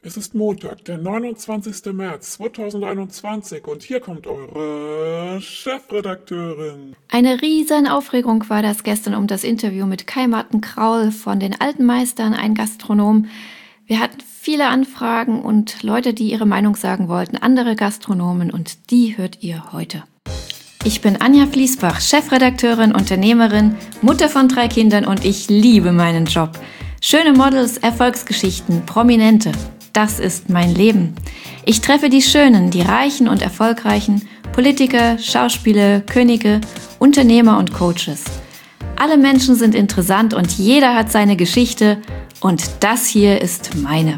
Es ist Montag, der 29. März 2021 und hier kommt eure Chefredakteurin. Eine riesen Aufregung war das gestern um das Interview mit Kai-Martin Kraul von den Alten Meistern, ein Gastronom. Wir hatten viele Anfragen und Leute, die ihre Meinung sagen wollten, andere Gastronomen, und die hört ihr heute. Ich bin Anja Fließbach, Chefredakteurin, Unternehmerin, Mutter von 3 Kindern und ich liebe meinen Job. Schöne Models, Erfolgsgeschichten, Prominente. Das ist mein Leben. Ich treffe die Schönen, die Reichen und Erfolgreichen, Politiker, Schauspieler, Könige, Unternehmer und Coaches. Alle Menschen sind interessant und jeder hat seine Geschichte und das hier ist meine.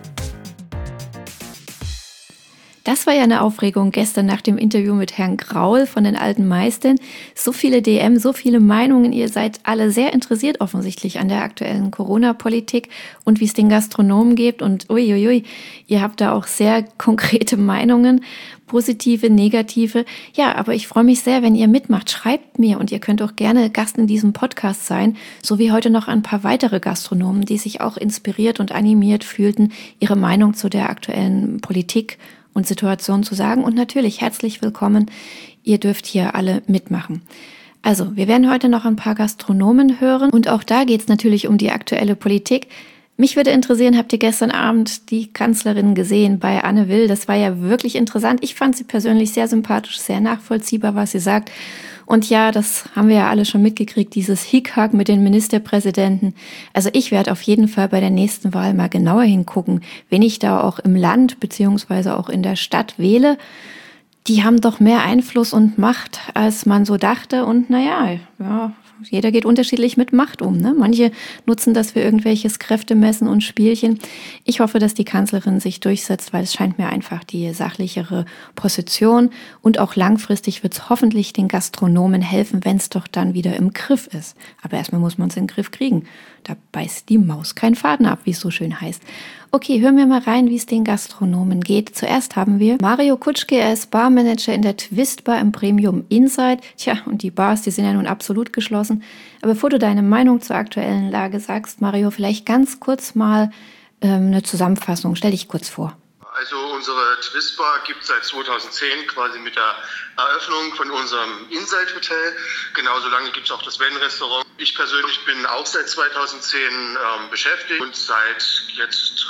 Das war ja eine Aufregung gestern nach dem Interview mit Herrn Kraul von den Alten Meistern. So viele DM, so viele Meinungen. Ihr seid alle sehr interessiert offensichtlich an der aktuellen Corona-Politik und wie es den Gastronomen geht. Und uiuiui, ihr habt da auch sehr konkrete Meinungen, positive, negative. Ja, aber ich freue mich sehr, wenn ihr mitmacht. Schreibt mir und ihr könnt auch gerne Gast in diesem Podcast sein, so wie heute noch ein paar weitere Gastronomen, die sich auch inspiriert und animiert fühlten, ihre Meinung zu der aktuellen Politik und Situation zu sagen. Und natürlich herzlich willkommen, ihr dürft hier alle mitmachen. Also, wir werden heute noch ein paar Gastronomen hören und auch da geht es natürlich um die aktuelle Politik. Mich würde interessieren, habt ihr gestern Abend die Kanzlerin gesehen bei Anne Will? Das war ja wirklich interessant. Ich fand sie persönlich sehr sympathisch, sehr nachvollziehbar, was sie sagt. Und ja, das haben wir ja alle schon mitgekriegt, dieses Hickhack mit den Ministerpräsidenten. Also ich werde auf jeden Fall bei der nächsten Wahl mal genauer hingucken, wen ich da auch im Land beziehungsweise auch in der Stadt wähle. Die haben doch mehr Einfluss und Macht, als man so dachte. Und naja, ja, jeder geht unterschiedlich mit Macht um, ne? Manche nutzen das für irgendwelches Kräftemessen und Spielchen. Ich hoffe, dass die Kanzlerin sich durchsetzt, weil es scheint mir einfach die sachlichere Position. Und auch langfristig wird es hoffentlich den Gastronomen helfen, wenn es doch dann wieder im Griff ist. Aber erstmal muss man es in den Griff kriegen. Da beißt die Maus keinen Faden ab, wie es so schön heißt. Okay, hören wir mal rein, wie es den Gastronomen geht. Zuerst haben wir Mario Kutschke, er ist Barmanager in der Twist Bar im Premium Inside. Tja, und die Bars, die sind ja nun absolut geschlossen. Aber bevor du deine Meinung zur aktuellen Lage sagst, Mario, vielleicht ganz kurz mal eine Zusammenfassung. Stell dich kurz vor. Also unsere Twist Bar gibt es seit 2010 quasi mit der Eröffnung von unserem Inside Hotel. Genauso lange gibt es auch das Van-Restaurant. Ich persönlich bin auch seit 2010 beschäftigt und seit jetzt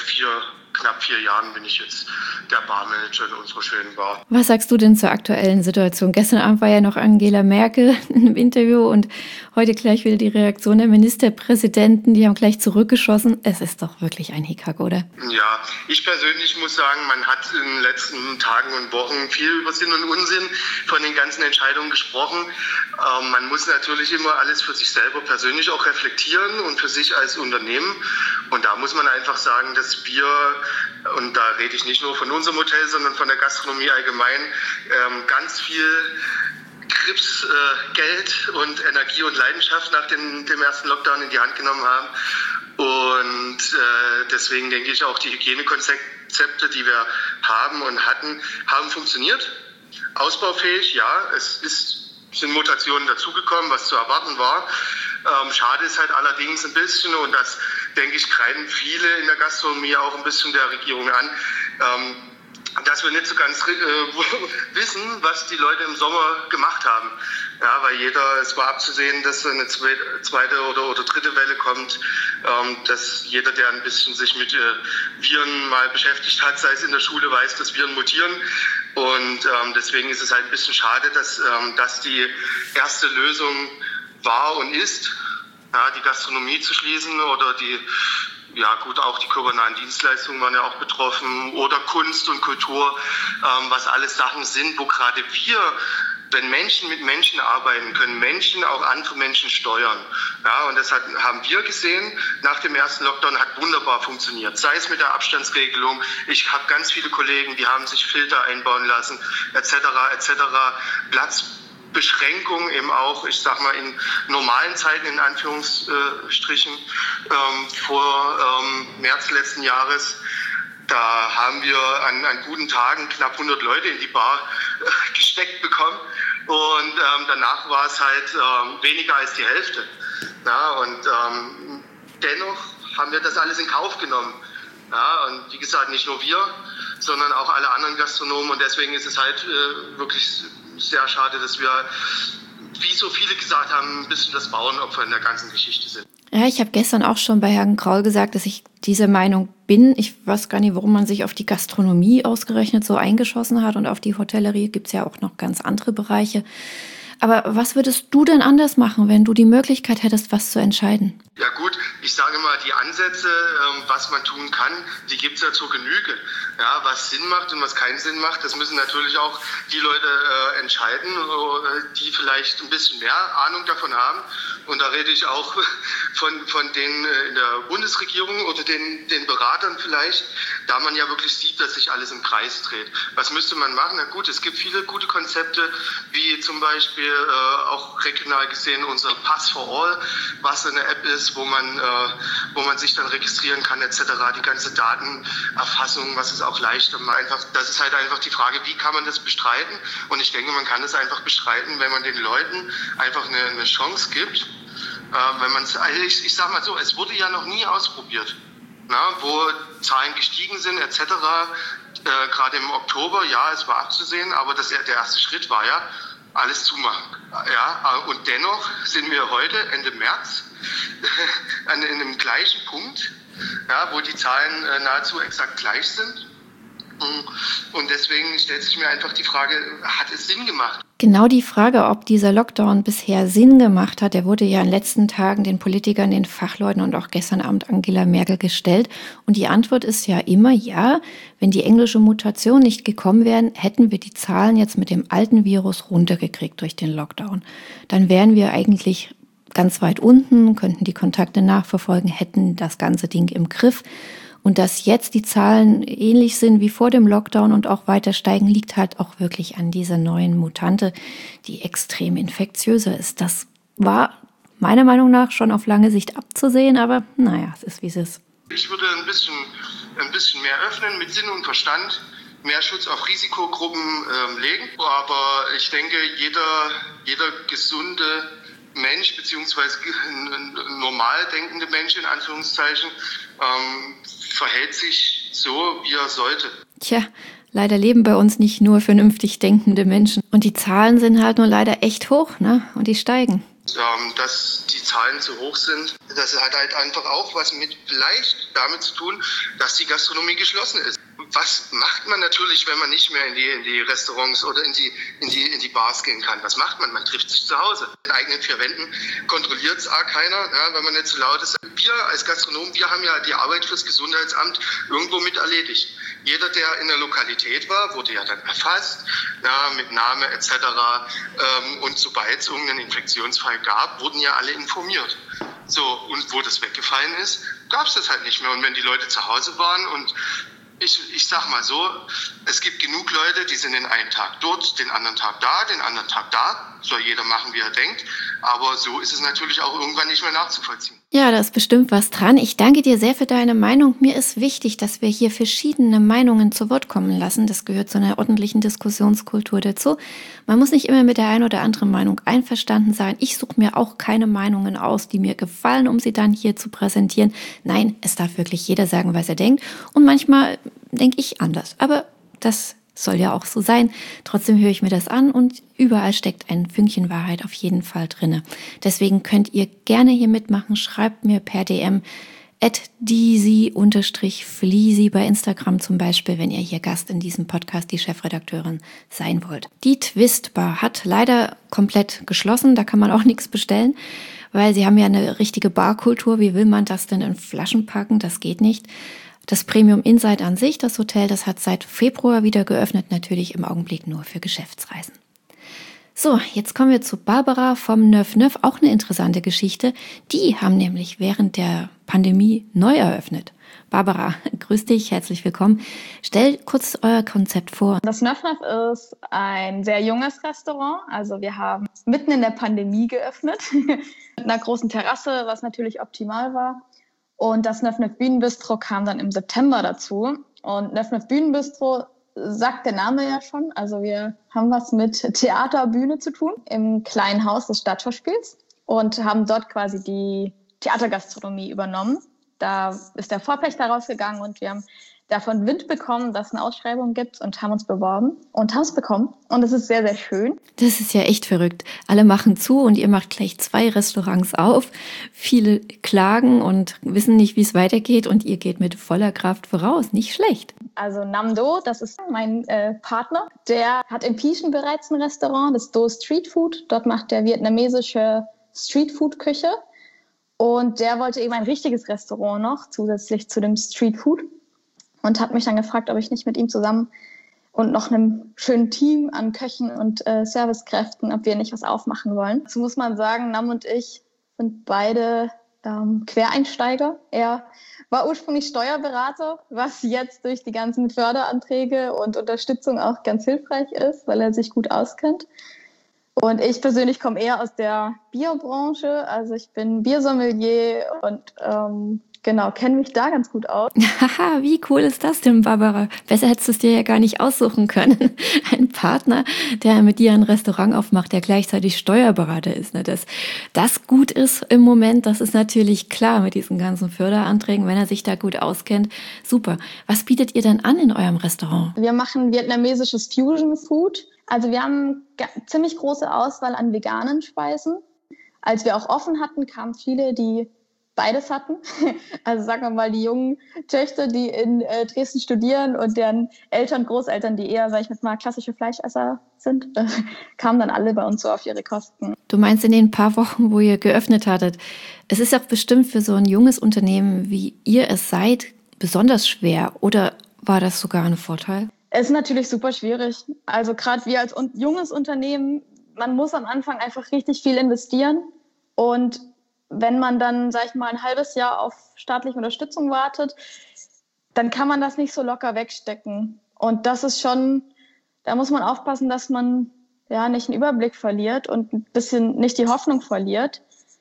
knapp 4 Jahren bin ich jetzt der Barmanager in unserer schönen Bar. Was sagst du denn zur aktuellen Situation? Gestern Abend war ja noch Angela Merkel im Interview und heute gleich wieder die Reaktion der Ministerpräsidenten. Die haben gleich zurückgeschossen. Es ist doch wirklich ein Hickhack, oder? Ja, ich persönlich muss sagen, man hat in den letzten Tagen und Wochen viel über Sinn und Unsinn von den ganzen Entscheidungen gesprochen. Man muss natürlich immer alles für sich selber persönlich auch reflektieren und für sich als Unternehmen. Und da muss man einfach sagen, dass wir, und da rede ich nicht nur von unserem Hotel, sondern von der Gastronomie allgemein, ganz viel Grips, Geld und Energie und Leidenschaft nach dem ersten Lockdown in die Hand genommen haben. Und deswegen denke ich auch, die Hygienekonzepte, die wir haben und hatten, haben funktioniert. Ausbaufähig, ja, sind Mutationen dazugekommen, was zu erwarten war. Schade ist halt allerdings ein bisschen, und das, denke ich, kreiden viele in der Gastronomie auch ein bisschen der Regierung an, dass wir nicht so ganz wissen, was die Leute im Sommer gemacht haben. Ja, weil es war abzusehen, dass eine zweite oder dritte Welle kommt, dass jeder, der ein bisschen sich mit Viren mal beschäftigt hat, sei es in der Schule, weiß, dass Viren mutieren. Und deswegen ist es halt ein bisschen schade, dass die erste Lösung war und ist, ja, die Gastronomie zu schließen oder auch die kommunalen Dienstleistungen waren ja auch betroffen oder Kunst und Kultur, was alles Sachen sind, wo gerade wir, wenn Menschen mit Menschen arbeiten, können Menschen auch andere Menschen steuern. Ja, und das haben wir gesehen. Nach dem ersten Lockdown hat wunderbar funktioniert. Sei es mit der Abstandsregelung. Ich habe ganz viele Kollegen, die haben sich Filter einbauen lassen, etc. Platzbeschränkung eben auch, ich sag mal, in normalen Zeiten, in Anführungsstrichen, vor März letzten Jahres. Da haben wir an guten Tagen knapp 100 Leute in die Bar gesteckt bekommen. Und danach war es halt weniger als die Hälfte. Ja, und dennoch haben wir das alles in Kauf genommen. Ja, und wie gesagt, nicht nur wir, sondern auch alle anderen Gastronomen. Und deswegen ist es halt wirklich sehr schade, dass wir, wie so viele gesagt haben, ein bisschen das Bauernopfer in der ganzen Geschichte sind. Ja, ich habe gestern auch schon bei Herrn Graul gesagt, dass ich dieser Meinung bin. Ich weiß gar nicht, warum man sich auf die Gastronomie ausgerechnet so eingeschossen hat. Und auf die Hotellerie gibt's ja auch noch ganz andere Bereiche. Aber was würdest du denn anders machen, wenn du die Möglichkeit hättest, was zu entscheiden? Ja gut, ich sage mal, die Ansätze, was man tun kann, die gibt's ja zur Genüge. Ja, was Sinn macht und was keinen Sinn macht, das müssen natürlich auch die Leute entscheiden, die vielleicht ein bisschen mehr Ahnung davon haben. Und da rede ich auch von denen in der Bundesregierung oder den Beratern vielleicht, da man ja wirklich sieht, dass sich alles im Kreis dreht. Was müsste man machen? Na gut, es gibt viele gute Konzepte, wie zum Beispiel auch regional gesehen unser Pass for All, was eine App ist, wo man sich dann registrieren kann etc. Die ganze Datenerfassung, was es auch leichter macht. Das ist halt einfach die Frage, wie kann man das bestreiten? Und ich denke, man kann es einfach bestreiten, wenn man den Leuten einfach eine Chance gibt. Wenn man, ich sag mal so, es wurde ja noch nie ausprobiert, wo Zahlen gestiegen sind etc. Gerade im Oktober, ja, es war abzusehen, aber der erste Schritt war ja, alles zumachen. Ja, und dennoch sind wir heute, Ende März, in dem gleichen Punkt, ja, wo die Zahlen nahezu exakt gleich sind. Und deswegen stellt sich mir einfach die Frage, hat es Sinn gemacht? Genau die Frage, ob dieser Lockdown bisher Sinn gemacht hat, der wurde ja in den letzten Tagen den Politikern, den Fachleuten und auch gestern Abend Angela Merkel gestellt. Und die Antwort ist ja immer ja, wenn die englische Mutation nicht gekommen wäre, hätten wir die Zahlen jetzt mit dem alten Virus runtergekriegt durch den Lockdown. Dann wären wir eigentlich ganz weit unten, könnten die Kontakte nachverfolgen, hätten das ganze Ding im Griff. Und dass jetzt die Zahlen ähnlich sind wie vor dem Lockdown und auch weiter steigen, liegt halt auch wirklich an dieser neuen Mutante, die extrem infektiöser ist. Das war meiner Meinung nach schon auf lange Sicht abzusehen, aber naja, es ist wie es ist. Ich würde ein bisschen mehr öffnen mit Sinn und Verstand, mehr Schutz auf Risikogruppen legen. Aber ich denke, jeder gesunde Mensch, beziehungsweise normal denkende Mensch in Anführungszeichen, verhält sich so, wie er sollte. Tja, leider leben bei uns nicht nur vernünftig denkende Menschen. Und die Zahlen sind halt nur leider echt hoch, ne? Und die steigen. Dass die Zahlen zu hoch sind, das hat halt einfach auch was vielleicht damit zu tun, dass die Gastronomie geschlossen ist. Was macht man natürlich, wenn man nicht mehr in die Restaurants oder in die Bars gehen kann? Was macht man? Man trifft sich zu Hause. In eigenen vier Wänden kontrolliert es keiner, ja, wenn man nicht zu laut ist. Wir als Gastronomen, wir haben ja die Arbeit fürs Gesundheitsamt irgendwo mit erledigt. Jeder, der in der Lokalität war, wurde ja dann erfasst, ja, mit Name etc. Und sobald es irgendeinen Infektionsfall gab, wurden ja alle informiert. So, und wo das weggefallen ist, gab es das halt nicht mehr. Und wenn die Leute zu Hause waren und ich sag mal so, es gibt genug Leute, die sind den einen Tag dort, den anderen Tag da, den anderen Tag da. Soll jeder machen, wie er denkt. Aber so ist es natürlich auch irgendwann nicht mehr nachzuvollziehen. Ja, da ist bestimmt was dran. Ich danke dir sehr für deine Meinung. Mir ist wichtig, dass wir hier verschiedene Meinungen zu Wort kommen lassen. Das gehört zu einer ordentlichen Diskussionskultur dazu. Man muss nicht immer mit der einen oder anderen Meinung einverstanden sein. Ich suche mir auch keine Meinungen aus, die mir gefallen, um sie dann hier zu präsentieren. Nein, es darf wirklich jeder sagen, was er denkt. Und manchmal denke ich anders. Aber das soll ja auch so sein. Trotzdem höre ich mir das an und überall steckt ein Fünkchen Wahrheit auf jeden Fall drinne. Deswegen könnt ihr gerne hier mitmachen. Schreibt mir per DM @disi_fliesi bei Instagram zum Beispiel, wenn ihr hier Gast in diesem Podcast, die Chefredakteurin, sein wollt. Die Twist-Bar hat leider komplett geschlossen. Da kann man auch nichts bestellen, weil sie haben ja eine richtige Barkultur. Wie will man das denn in Flaschen packen? Das geht nicht. Das Premium Insight an sich, das Hotel, das hat seit Februar wieder geöffnet, natürlich im Augenblick nur für Geschäftsreisen. So, jetzt kommen wir zu Barbara vom Neuf Neuf, auch eine interessante Geschichte. Die haben nämlich während der Pandemie neu eröffnet. Barbara, grüß dich, herzlich willkommen. Stell kurz euer Konzept vor. Das Neuf Neuf ist ein sehr junges Restaurant. Also wir haben mitten in der Pandemie geöffnet, mit einer großen Terrasse, was natürlich optimal war. Und das Neuf Neuf Bühnenbistro kam dann im September dazu. Und Neuf Neuf Bühnenbistro sagt der Name ja schon. Also wir haben was mit Theater, Bühne zu tun im kleinen Haus des Stadtschauspiels und haben dort quasi die Theatergastronomie übernommen. Da ist der Vorpächter rausgegangen und wir haben davon Wind bekommen, dass es eine Ausschreibung gibt und haben uns beworben und haben es bekommen. Und es ist sehr, sehr schön. Das ist ja echt verrückt. Alle machen zu und ihr macht gleich 2 Restaurants auf. Viele klagen und wissen nicht, wie es weitergeht und ihr geht mit voller Kraft voraus. Nicht schlecht. Also Nam Do, das ist mein Partner. Der hat in Pieschen bereits ein Restaurant, das Do Street Food. Dort macht er vietnamesische Streetfood-Küche. Und der wollte eben ein richtiges Restaurant noch, zusätzlich zu dem Street Food. Und hat mich dann gefragt, ob ich nicht mit ihm zusammen und noch einem schönen Team an Köchen und Servicekräften, ob wir nicht was aufmachen wollen. Dazu muss man sagen, Nam und ich sind beide Quereinsteiger. Er war ursprünglich Steuerberater, was jetzt durch die ganzen Förderanträge und Unterstützung auch ganz hilfreich ist, weil er sich gut auskennt. Und ich persönlich komme eher aus der Bierbranche, also ich bin Biersommelier und kenne mich da ganz gut aus. Haha, wie cool ist das denn, Barbara? Besser hättest du es dir ja gar nicht aussuchen können. Ein Partner, der mit dir ein Restaurant aufmacht, der gleichzeitig Steuerberater ist. Ne? Dass das gut ist im Moment, das ist natürlich klar mit diesen ganzen Förderanträgen, wenn er sich da gut auskennt. Super. Was bietet ihr denn an in eurem Restaurant? Wir machen vietnamesisches Fusion Food. Also wir haben ziemlich große Auswahl an veganen Speisen. Als wir auch offen hatten, kamen viele, die beides hatten. Also sagen wir mal, die jungen Töchter, die in Dresden studieren und deren Eltern, Großeltern, die eher, sag ich mal, klassische Fleischesser sind, kamen dann alle bei uns so auf ihre Kosten. Du meinst in den paar Wochen, wo ihr geöffnet hattet. Es ist auch bestimmt für so ein junges Unternehmen, wie ihr es seid, besonders schwer. Oder war das sogar ein Vorteil? Es ist natürlich super schwierig. Also gerade wir als junges Unternehmen, man muss am Anfang einfach richtig viel investieren. Und wenn man dann, sag ich mal, ein halbes Jahr auf staatliche Unterstützung wartet, dann kann man das nicht so locker wegstecken. Und das ist schon, da muss man aufpassen, dass man ja nicht einen Überblick verliert und ein bisschen nicht die Hoffnung verliert,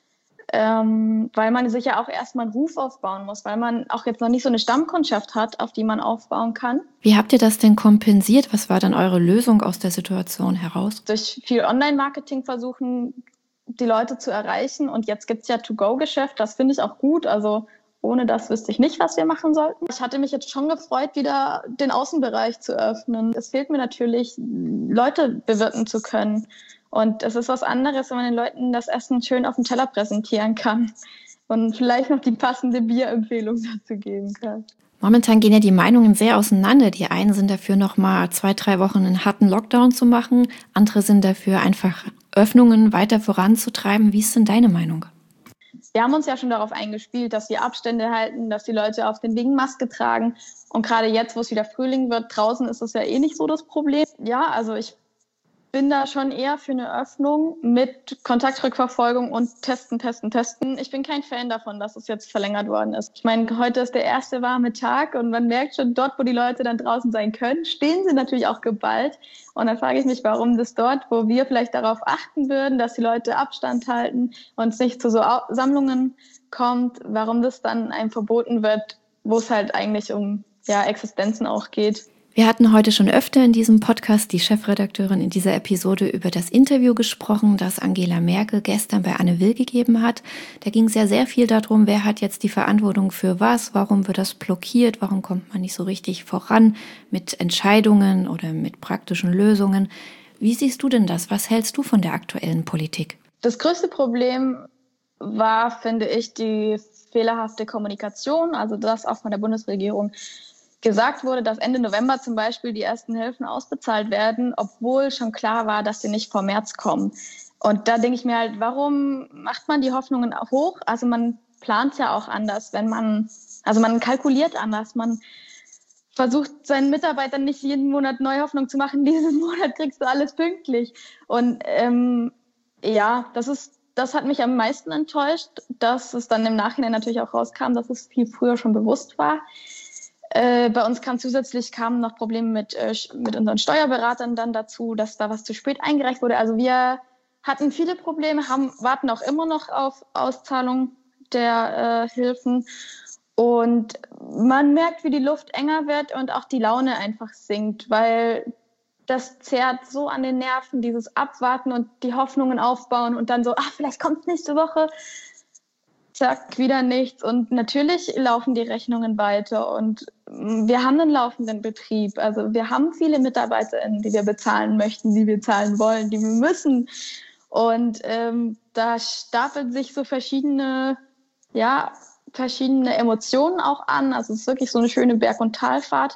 weil man sich ja auch erstmal einen Ruf aufbauen muss, weil man auch jetzt noch nicht so eine Stammkundschaft hat, auf die man aufbauen kann. Wie habt ihr das denn kompensiert? Was war dann eure Lösung aus der Situation heraus? Durch viel Online-Marketing versuchen, die Leute zu erreichen. Und jetzt gibt's ja To-Go-Geschäft, das finde ich auch gut. Also ohne das wüsste ich nicht, was wir machen sollten. Ich hatte mich jetzt schon gefreut, wieder den Außenbereich zu öffnen. Es fehlt mir natürlich, Leute bewirten zu können. Und es ist was anderes, wenn man den Leuten das Essen schön auf dem Teller präsentieren kann und vielleicht noch die passende Bierempfehlung dazu geben kann. Momentan gehen ja die Meinungen sehr auseinander. Die einen sind dafür, noch mal 2-3 Wochen einen harten Lockdown zu machen. Andere sind dafür, einfach Öffnungen weiter voranzutreiben. Wie ist denn deine Meinung? Wir haben uns ja schon darauf eingespielt, dass wir Abstände halten, dass die Leute auf den Wegen Maske tragen. Und gerade jetzt, wo es wieder Frühling wird, draußen ist das ja eh nicht so das Problem. Ja, also ich bin da schon eher für eine Öffnung mit Kontaktrückverfolgung und testen. Ich bin kein Fan davon, dass es jetzt verlängert worden ist. Ich meine, heute ist der erste warme Tag und man merkt schon, dort, wo die Leute dann draußen sein können, stehen sie natürlich auch geballt. Und dann frage ich mich, warum das dort, wo wir vielleicht darauf achten würden, dass die Leute Abstand halten und es nicht zu so Sammlungen kommt, warum das dann einem verboten wird, wo es halt eigentlich um Existenzen auch geht. Wir hatten heute schon öfter in diesem Podcast, die Chefredakteurin in dieser Episode, über das Interview gesprochen, das Angela Merkel gestern bei Anne Will gegeben hat. Da ging es ja sehr viel darum, wer hat jetzt die Verantwortung für was, warum wird das blockiert, warum kommt man nicht so richtig voran mit Entscheidungen oder mit praktischen Lösungen. Wie siehst du denn das? Was hältst du von der aktuellen Politik? Das größte Problem war, finde ich, die fehlerhafte Kommunikation, also das auch von der Bundesregierung gesagt wurde, dass Ende November zum Beispiel die ersten Hilfen ausbezahlt werden, obwohl schon klar war, dass sie nicht vor März kommen. Und da denke ich mir halt, warum macht man die Hoffnungen auch hoch? Also man plant ja auch anders, man kalkuliert anders, man versucht seinen Mitarbeitern nicht jeden Monat neue Hoffnung zu machen, diesen Monat kriegst du alles pünktlich. Und das hat mich am meisten enttäuscht, dass es dann im Nachhinein natürlich auch rauskam, dass es viel früher schon bewusst war. Bei uns kamen noch Probleme mit unseren Steuerberatern dann dazu, dass da was zu spät eingereicht wurde. Also wir hatten viele Probleme, warten auch immer noch auf Auszahlung der Hilfen. Und man merkt, wie die Luft enger wird und auch die Laune einfach sinkt, weil das zerrt so an den Nerven, dieses Abwarten und die Hoffnungen aufbauen und dann so, vielleicht kommt es nächste Woche. zack, wieder nichts. Und natürlich laufen die Rechnungen weiter und wir haben einen laufenden Betrieb. Also wir haben viele MitarbeiterInnen, die wir bezahlen möchten, die wir zahlen wollen, die wir müssen. Und da stapeln sich so verschiedene Emotionen auch an. Also es ist wirklich so eine schöne Berg- und Talfahrt.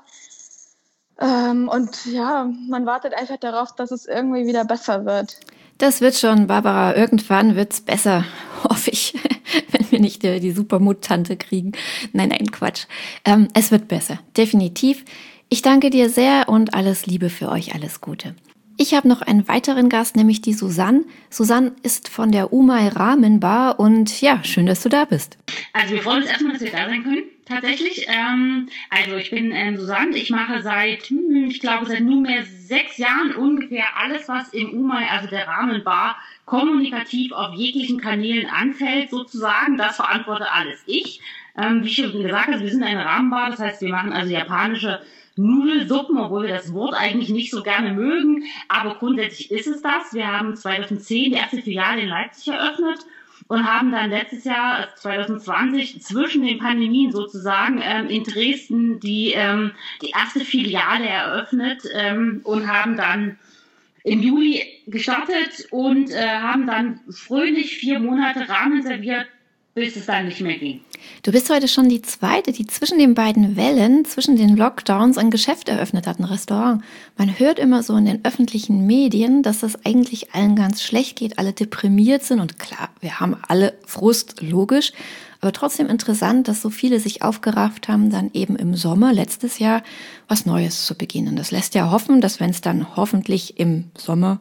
Und ja, man wartet einfach darauf, dass es irgendwie wieder besser wird. Das wird schon, Barbara. Irgendwann wird's besser, hoffe ich, wenn wir nicht die Supermuttante kriegen. Nein, Quatsch. Es wird besser, definitiv. Ich danke dir sehr und alles Liebe für euch, alles Gute. Ich habe noch einen weiteren Gast, nämlich die Susanne. Susanne ist von der Umay Ramen Bar und ja, schön, dass du da bist. Also wir freuen uns erstmal, dass wir da sein können, tatsächlich. Also ich bin Susanne, ich mache seit nunmehr 6 Jahren ungefähr alles, was im Umay, also der Ramen Bar, kommunikativ auf jeglichen Kanälen anfällt, sozusagen. Das verantworte alles ich. Wie schon gesagt, also wir sind eine Rahmenbar, das heißt, wir machen also japanische Nudelsuppen, obwohl wir das Wort eigentlich nicht so gerne mögen, aber grundsätzlich ist es das. Wir haben 2010 die erste Filiale in Leipzig eröffnet und haben dann letztes Jahr, also 2020, zwischen den Pandemien sozusagen in Dresden die erste Filiale eröffnet und haben dann im Juli gestartet und haben dann fröhlich 4 Monate Ramen serviert, bis es dann nicht mehr ging. Du bist heute schon die zweite, die zwischen den beiden Wellen, zwischen den Lockdowns ein Geschäft eröffnet hat, ein Restaurant. Man hört immer so in den öffentlichen Medien, dass das eigentlich allen ganz schlecht geht, alle deprimiert sind und klar, wir haben alle Frust, logisch, aber trotzdem interessant, dass so viele sich aufgerafft haben, dann eben im Sommer letztes Jahr was Neues zu beginnen. Das lässt ja hoffen, dass wenn es dann hoffentlich im Sommer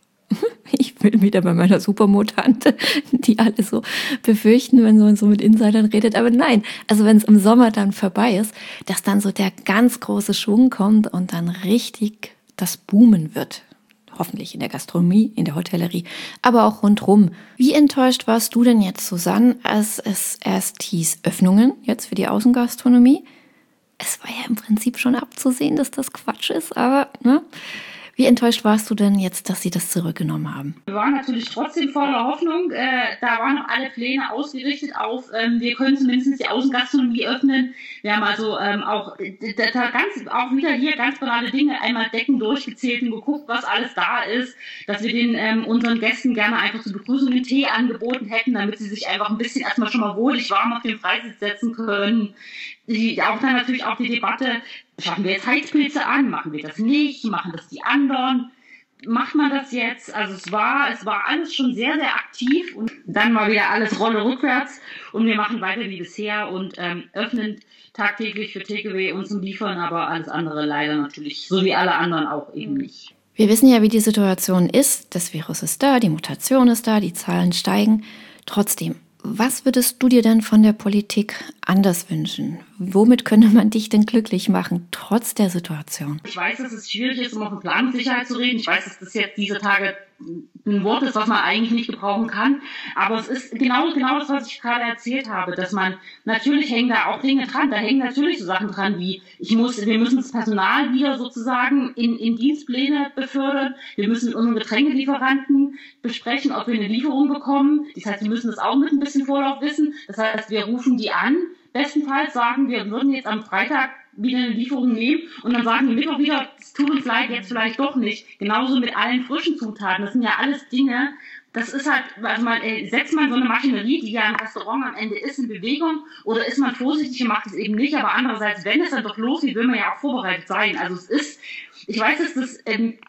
ich bin wieder bei meiner Supermutante, die alle so befürchten, wenn man so mit Insidern redet. Aber nein, also wenn es im Sommer dann vorbei ist, dass dann so der ganz große Schwung kommt und dann richtig das Boomen wird. Hoffentlich in der Gastronomie, in der Hotellerie, aber auch rundrum. Wie enttäuscht warst du denn jetzt, Susanne, als es erst hieß Öffnungen jetzt für die Außengastronomie? Es war ja im Prinzip schon abzusehen, dass das Quatsch ist, aber ne? Wie enttäuscht warst du denn jetzt, dass sie das zurückgenommen haben? Wir waren natürlich trotzdem voller Hoffnung. Da waren noch alle Pläne ausgerichtet auf, wir können zumindest die Außengastronomie öffnen. Wir haben also auch wieder hier ganz banale Dinge einmal Decken durchgezählt und geguckt, was alles da ist, dass wir den unseren Gästen gerne einfach zur Begrüßung den Tee angeboten hätten, damit sie sich einfach ein bisschen erstmal schon mal wohlig warm auf den Freisitz setzen können. Auch dann natürlich auch die Debatte, schaffen wir jetzt Heizpilze an, machen wir das nicht, machen das die anderen, macht man das jetzt? Also es war alles schon sehr, sehr aktiv und dann mal wieder alles Rolle rückwärts und wir machen weiter wie bisher und öffnen tagtäglich für Takeaway und zum Liefern, aber alles andere leider natürlich, so wie alle anderen auch eben nicht. Wir wissen ja, wie die Situation ist, das Virus ist da, die Mutation ist da, die Zahlen steigen. Trotzdem, was würdest du dir denn von der Politik anders wünschen? Womit könnte man dich denn glücklich machen, trotz der Situation? Ich weiß, dass es schwierig ist, um auf Planungssicherheit zu reden. Ich weiß, dass das jetzt diese Tage ein Wort ist, was man eigentlich nicht gebrauchen kann. Aber es ist genau das, was ich gerade erzählt habe, dass man, natürlich hängen da auch Dinge dran. Da hängen natürlich so Sachen dran wie, wir müssen das Personal wieder sozusagen in Dienstpläne befördern. Wir müssen mit unseren Getränkelieferanten besprechen, ob wir eine Lieferung bekommen. Das heißt, wir müssen das auch mit ein bisschen Vorlauf wissen. Das heißt, wir rufen die an. Bestenfalls sagen wir würden jetzt am Freitag wieder eine Lieferung nehmen und dann sagen die Mittwoch wieder, es tut uns leid, jetzt vielleicht doch nicht. Genauso mit allen frischen Zutaten. Das sind ja alles Dinge, das ist halt, also setzt man so eine Maschinerie, die ja im Restaurant am Ende ist, in Bewegung oder ist man vorsichtig und macht es eben nicht, aber andererseits, wenn es dann doch losgeht, will man ja auch vorbereitet sein. Also es ist, ich weiß, dass das,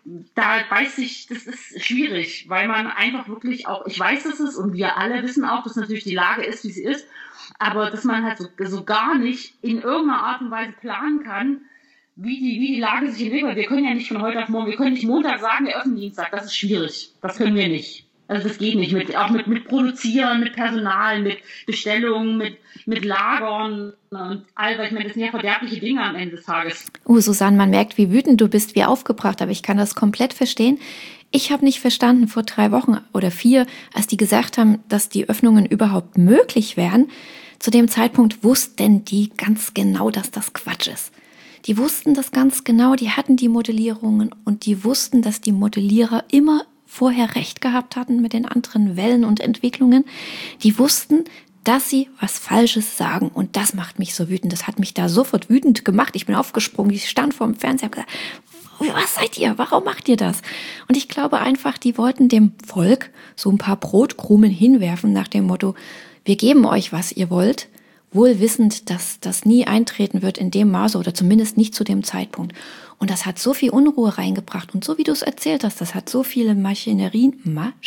das ist schwierig, weil man einfach wirklich auch, ich weiß, dass es und wir alle wissen auch, dass natürlich die Lage ist, wie sie ist, aber dass man halt so gar nicht in irgendeiner Art und Weise planen kann, wie die Lage sich entwickelt. Wir können ja nicht von heute auf morgen, wir können nicht Montag sagen, wir öffnen Dienstag. Das ist schwierig. Das können wir nicht. Also das geht nicht. Auch mit Produzieren, mit Personal, mit Bestellungen, mit Lagern und all, weil ich meine, das sind ja verderbliche Dinge am Ende des Tages. Susanne, man merkt, wie wütend du bist, wie aufgebracht, aber ich kann das komplett verstehen. Ich habe nicht verstanden vor 3 Wochen oder 4, als die gesagt haben, dass die Öffnungen überhaupt möglich wären. Zu dem Zeitpunkt wussten die ganz genau, dass das Quatsch ist. Die wussten das ganz genau, die hatten die Modellierungen und die wussten, dass die Modellierer immer vorher recht gehabt hatten mit den anderen Wellen und Entwicklungen. Die wussten, dass sie was Falsches sagen. Und das macht mich so wütend. Das hat mich da sofort wütend gemacht. Ich bin aufgesprungen, ich stand vor dem Fernseher und habe gesagt, was seid ihr? Warum macht ihr das? Und ich glaube einfach, die wollten dem Volk so ein paar Brotkrumen hinwerfen nach dem Motto, wir geben euch, was ihr wollt, wohl wissend, dass das nie eintreten wird in dem Maße oder zumindest nicht zu dem Zeitpunkt. Und das hat so viel Unruhe reingebracht. Und so wie du es erzählt hast, das hat so viele Maschinerien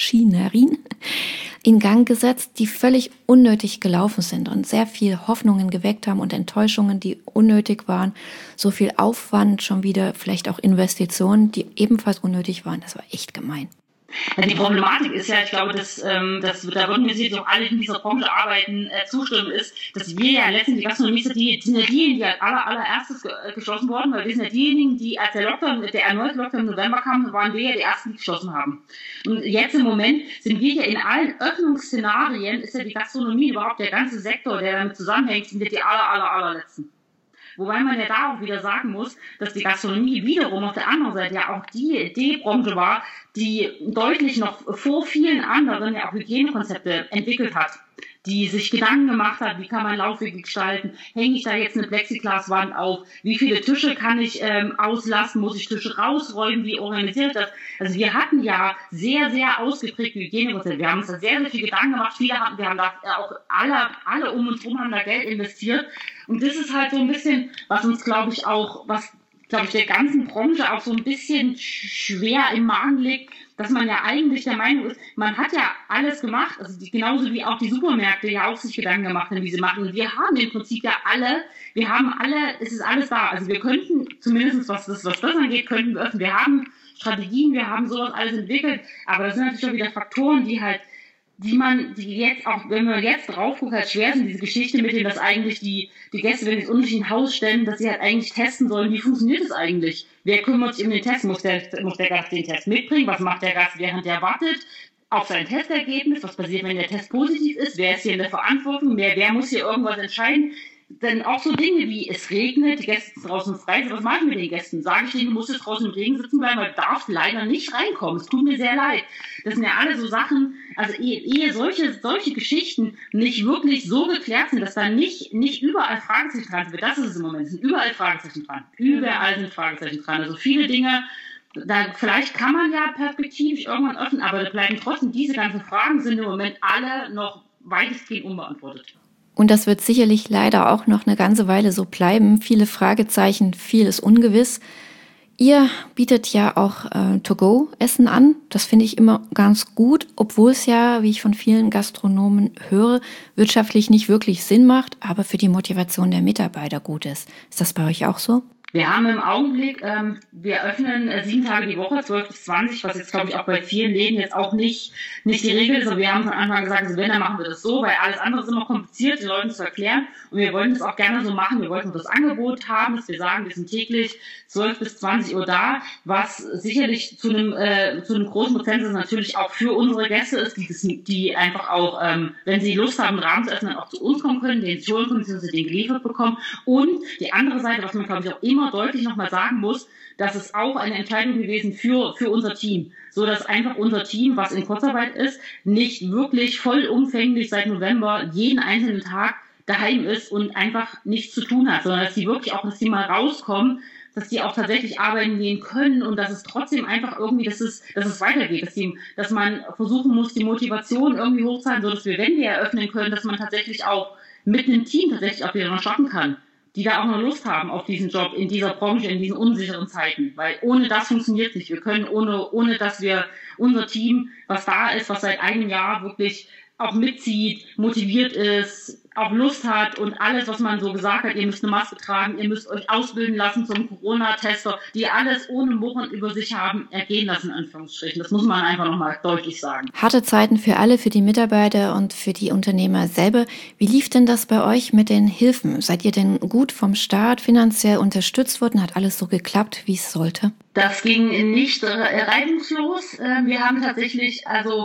in Gang gesetzt, die völlig unnötig gelaufen sind und sehr viel Hoffnungen geweckt haben und Enttäuschungen, die unnötig waren. So viel Aufwand schon wieder, vielleicht auch Investitionen, die ebenfalls unnötig waren. Das war echt gemein. Ja, die Problematik ist ja, ich glaube, dass da würden wir jetzt auch alle in dieser Branche arbeiten, zustimmen, ist, dass wir ja letztendlich die Gastronomie sind ja diejenigen, die als allererstes geschlossen wurden, weil wir sind ja diejenigen, die als der erneute Lockdown im November kam, waren wir ja die ersten, die geschlossen haben. Und jetzt im Moment sind wir ja in allen Öffnungsszenarien, ist ja die Gastronomie überhaupt der ganze Sektor, der damit zusammenhängt, sind wir die allerletzten. Wobei man ja da auch wieder sagen muss, dass die Gastronomie wiederum auf der anderen Seite ja auch die Branche war, die deutlich noch vor vielen anderen ja auch Hygienekonzepte entwickelt hat, die sich Gedanken gemacht hat, wie kann man Laufwege gestalten, hänge ich da jetzt eine Plexiglaswand auf, wie viele Tische kann ich auslassen, muss ich Tische rausräumen, wie organisiert das? Also wir hatten ja sehr, sehr ausgeprägte Hygienekonzepte, wir haben uns da sehr, sehr viel Gedanken gemacht, wir haben da auch alle um uns herum haben da Geld investiert und das ist halt so ein bisschen, was uns glaube ich der ganzen Branche auch so ein bisschen schwer im Magen liegt, dass man ja eigentlich der Meinung ist, man hat ja alles gemacht, also genauso wie auch die Supermärkte ja auch sich Gedanken gemacht haben, wie sie machen. Und wir haben im Prinzip ja es ist alles da. Also wir könnten, zumindest was das angeht, könnten wir öffnen. Wir haben Strategien, wir haben sowas alles entwickelt, aber das sind natürlich auch wieder Faktoren, die jetzt auch, wenn man jetzt drauf guckt, halt schwer sind, diese Geschichte mit dem, dass eigentlich die Gäste, wenn sie es unten in Haus stellen, dass sie halt eigentlich testen sollen, wie funktioniert es eigentlich? Wer kümmert sich um den Test? Muss der Gast den Test mitbringen? Was macht der Gast, während der wartet? Auf sein Testergebnis? Was passiert, wenn der Test positiv ist? Wer ist hier in der Verantwortung? Wer muss hier irgendwas entscheiden? Dann auch so Dinge wie, es regnet, die Gäste sind draußen frei, was mache ich mit den Gästen? Sage ich denen, du musst jetzt draußen im Regen sitzen bleiben, weil du darfst leider nicht reinkommen. Es tut mir sehr leid. Das sind ja alle so Sachen, also ehe solche Geschichten nicht wirklich so geklärt sind, dass da nicht überall Fragezeichen dran sind. Das ist es im Moment, es sind überall Fragezeichen dran. Überall sind Fragezeichen dran. Also viele Dinge, vielleicht kann man ja perspektivisch irgendwann öffnen, aber da bleiben trotzdem diese ganzen Fragen sind im Moment alle noch weitestgehend unbeantwortet. Und das wird sicherlich leider auch noch eine ganze Weile so bleiben. Viele Fragezeichen, vieles ungewiss. Ihr bietet ja auch To-Go-Essen an. Das finde ich immer ganz gut, obwohl es ja, wie ich von vielen Gastronomen höre, wirtschaftlich nicht wirklich Sinn macht, aber für die Motivation der Mitarbeiter gut ist. Ist das bei euch auch so? Wir haben im Augenblick, wir öffnen 7 Tage die Woche, 12 bis 20, was jetzt, glaube ich, auch bei vielen Läden jetzt auch nicht die Regel ist. Aber wir haben von Anfang an gesagt, also wenn, dann machen wir das so, weil alles andere ist immer kompliziert, den Leuten zu erklären. Und wir wollten das auch gerne so machen. Wir wollten das Angebot haben, dass wir sagen, wir sind täglich 12 bis 20 Uhr da, was sicherlich zu einem großen Prozentsatz natürlich auch für unsere Gäste ist, die einfach auch, wenn sie Lust haben, den Rahmen zu öffnen, auch zu uns kommen können, den zu holen können, beziehungsweise den geliefert bekommen. Und die andere Seite, was man, glaube ich, auch immer deutlich nochmal sagen muss, dass es auch eine Entscheidung gewesen für unser Team, so dass einfach unser Team, was in Kurzarbeit ist, nicht wirklich vollumfänglich seit November jeden einzelnen Tag daheim ist und einfach nichts zu tun hat, sondern dass die wirklich auch, dass die mal rauskommen, dass die auch tatsächlich arbeiten gehen können und dass es trotzdem einfach irgendwie, dass es weitergeht, dass man versuchen muss, die Motivation irgendwie hochzuhalten, so dass wir, wenn wir eröffnen können, dass man tatsächlich auch mit einem Team tatsächlich auch wieder noch starten kann, die da auch noch Lust haben auf diesen Job in dieser Branche, in diesen unsicheren Zeiten. Weil ohne das funktioniert nicht. Wir können ohne dass wir unser Team, was da ist, was seit einem Jahr wirklich auch mitzieht, motiviert ist, auch Lust hat und alles, was man so gesagt hat, ihr müsst eine Maske tragen, ihr müsst euch ausbilden lassen zum Corona-Tester, die alles ohne Murren über sich haben ergehen lassen, in Anführungsstrichen. Das muss man einfach nochmal deutlich sagen. Harte Zeiten für alle, für die Mitarbeiter und für die Unternehmer selber. Wie lief denn das bei euch mit den Hilfen? Seid ihr denn gut vom Staat finanziell unterstützt worden? Hat alles so geklappt, wie es sollte? Das ging nicht reibungslos. Wir haben tatsächlich,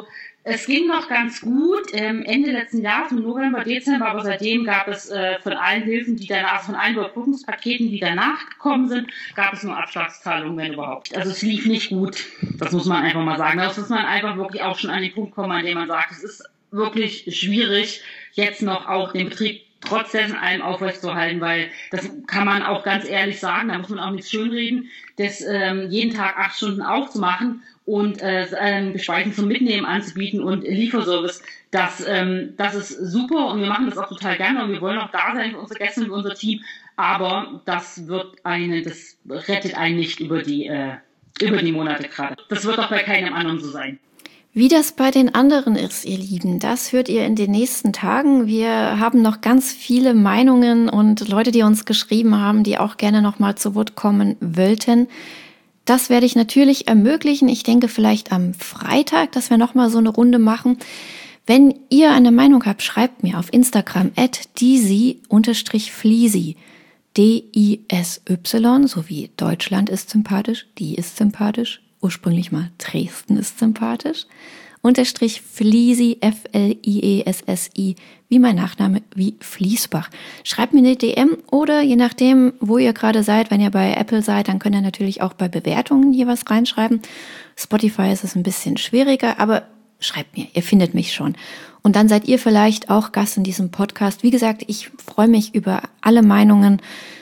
es ging noch ganz gut, Ende letzten Jahres, im November, Dezember, aber seitdem gab es von allen Hilfen, die danach, von allen Überbrückungspaketen, die danach gekommen sind, gab es nur Abschlagszahlungen, wenn überhaupt. Also es lief nicht gut, das muss man einfach mal sagen. Das muss man einfach wirklich auch schon an den Punkt kommen, an dem man sagt, es ist wirklich schwierig, jetzt noch auch den Betrieb trotz dessen allem aufrechtzuerhalten, weil das kann man auch ganz ehrlich sagen, da muss man auch nichts schönreden, das jeden Tag 8 Stunden aufzumachen und Speisen zum Mitnehmen anzubieten und Lieferservice, das ist super und wir machen das auch total gerne und wir wollen auch da sein für unsere Gäste und für unser Team, aber das rettet einen nicht über die Monate gerade. Das wird auch bei keinem anderen so sein. Wie das bei den anderen ist, ihr Lieben, das hört ihr in den nächsten Tagen. Wir haben noch ganz viele Meinungen und Leute, die uns geschrieben haben, die auch gerne noch mal zu Wort kommen wollten. Das werde ich natürlich ermöglichen. Ich denke vielleicht am Freitag, dass wir noch mal so eine Runde machen. Wenn ihr eine Meinung habt, schreibt mir auf Instagram @disi_fliesi. DISY, so wie Deutschland ist sympathisch, die ist sympathisch. Ursprünglich mal Dresden ist sympathisch, _Fliesi, FLIESSI, wie mein Nachname, wie Fließbach. Schreibt mir eine DM oder je nachdem, wo ihr gerade seid, wenn ihr bei Apple seid, dann könnt ihr natürlich auch bei Bewertungen hier was reinschreiben. Spotify ist es ein bisschen schwieriger, aber schreibt mir, ihr findet mich schon. Und dann seid ihr vielleicht auch Gast in diesem Podcast. Wie gesagt, ich freue mich über alle Meinungen.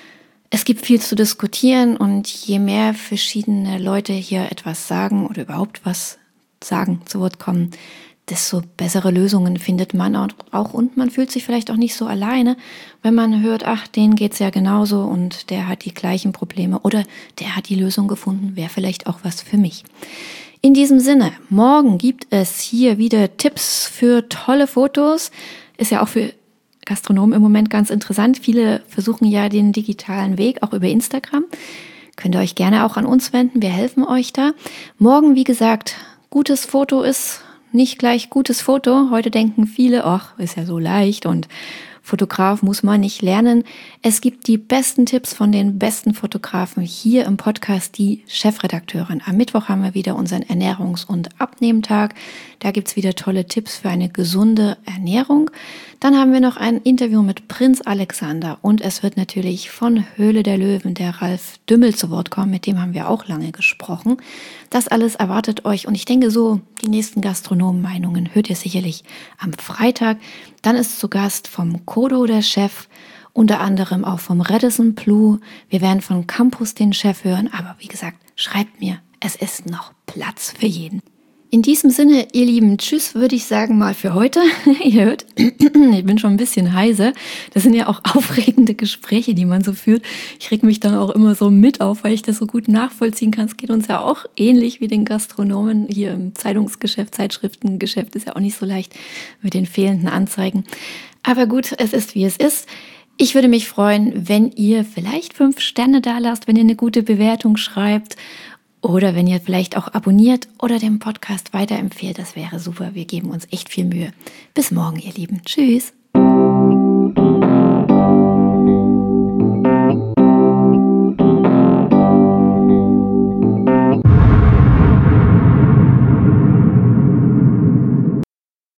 Es gibt viel zu diskutieren und je mehr verschiedene Leute hier etwas sagen oder überhaupt was sagen, zu Wort kommen, desto bessere Lösungen findet man auch und man fühlt sich vielleicht auch nicht so alleine, wenn man hört, ach, denen geht's ja genauso und der hat die gleichen Probleme oder der hat die Lösung gefunden, wäre vielleicht auch was für mich. In diesem Sinne, morgen gibt es hier wieder Tipps für tolle Fotos, ist ja auch für Gastronomen im Moment ganz interessant. Viele versuchen ja den digitalen Weg, auch über Instagram. Könnt ihr euch gerne auch an uns wenden, wir helfen euch da. Morgen, wie gesagt, gutes Foto ist nicht gleich gutes Foto. Heute denken viele, ach, ist ja so leicht und Fotograf muss man nicht lernen. Es gibt die besten Tipps von den besten Fotografen hier im Podcast, die Chefredakteurin. Am Mittwoch haben wir wieder unseren Ernährungs- und Abnehmtag. Da gibt's wieder tolle Tipps für eine gesunde Ernährung. Dann haben wir noch ein Interview mit Prinz Alexander und es wird natürlich von Höhle der Löwen der Ralf Dümmel zu Wort kommen. Mit dem haben wir auch lange gesprochen. Das alles erwartet euch und ich denke so, die nächsten Gastronomen-Meinungen hört ihr sicherlich am Freitag. Dann ist zu Gast vom Kodo der Chef, unter anderem auch vom Redison Blue. Wir werden von Campus den Chef hören, aber wie gesagt, schreibt mir, es ist noch Platz für jeden. In diesem Sinne, ihr Lieben, tschüss, würde ich sagen mal für heute. Ihr hört, ich bin schon ein bisschen heiser. Das sind ja auch aufregende Gespräche, die man so führt. Ich reg mich dann auch immer so mit auf, weil ich das so gut nachvollziehen kann. Es geht uns ja auch ähnlich wie den Gastronomen hier im Zeitungsgeschäft, Zeitschriftengeschäft. Ist ja auch nicht so leicht mit den fehlenden Anzeigen. Aber gut, es ist wie es ist. Ich würde mich freuen, wenn ihr vielleicht 5 Sterne da lasst, wenn ihr eine gute Bewertung schreibt. Oder wenn ihr vielleicht auch abonniert oder den Podcast weiterempfehlt, das wäre super. Wir geben uns echt viel Mühe. Bis morgen, ihr Lieben. Tschüss.